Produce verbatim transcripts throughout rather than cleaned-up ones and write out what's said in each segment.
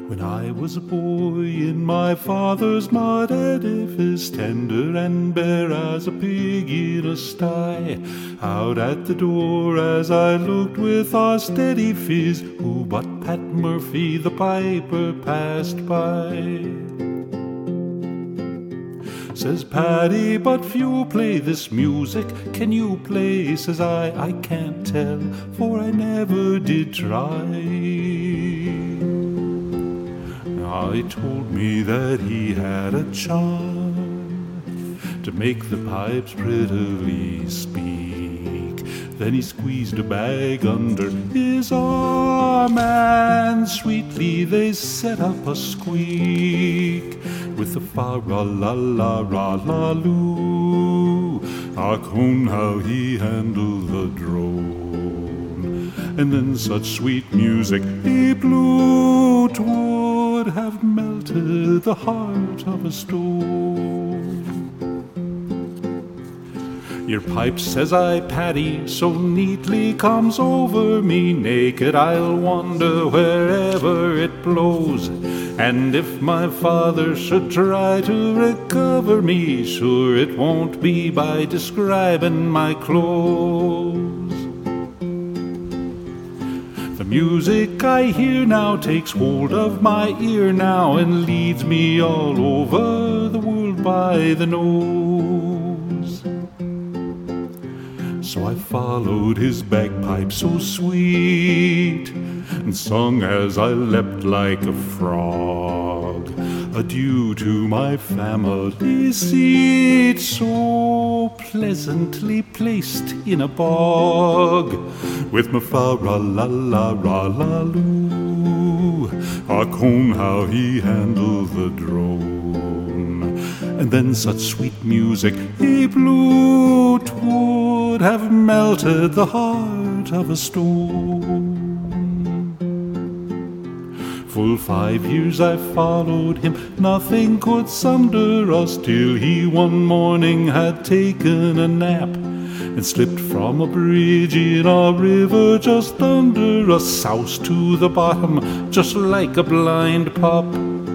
When I was a boy in my father's mud edifice, tender and bare as a pig in a sty, out at the door as I looked with a steady phiz, who but Pat Murphy the piper passed by. Says Paddy, but few play this music, can you play? Says I, I can't tell, for I never did try. He told me that he had a charm to make the pipes prettily speak. Then he squeezed a bag under his arm, and sweetly they set up a squeak with the fa-ra-la-la-ra-la-loo. Ah, con how he handled the drone, and then such sweet music he blew, 'twould have melted the heart of a stone. Your pipe, says I, Paddy, so neatly comes over me. Naked I'll wander wherever it blows, and if my father should try to recover me, sure it won't be by describing my clothes. The music I hear now takes hold of my ear now, and leads me all over the world by the nose. So I followed his bagpipe so sweet, and sung as I leapt like a frog, adieu to my family seat, so pleasantly placed in a bog, with my fa-ra-la-la-ra-la-loo. Ah, con how he handled the drone, and then such sweet music he blew, 'twould have melted the heart of a stone. Full five years I followed him, nothing could sunder us, till he one morning had taken a nap, and slipped from a bridge in a river just under us, soused to the bottom just like a blind pup.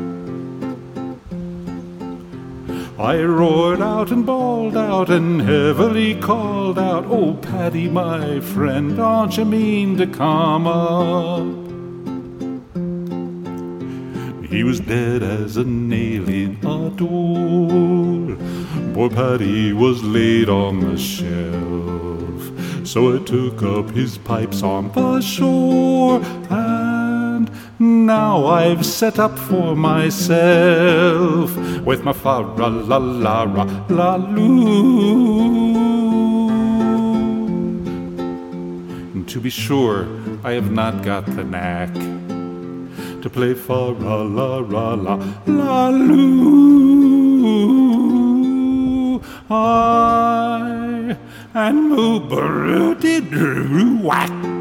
I roared out and bawled out and heavily called out, "Oh, Paddy, my friend, don't you mean to come up?" He was dead as a nail in a door. Poor Paddy was laid on the shelf, so I took up his pipes on the shore, and now I've set up for myself with my fa-ra-la-la-ra-la-loo. To be sure, I have not got the knack to play fa-ra-la-ra-la-la-loo. I and moo-ba-roo-dee-doo-whack.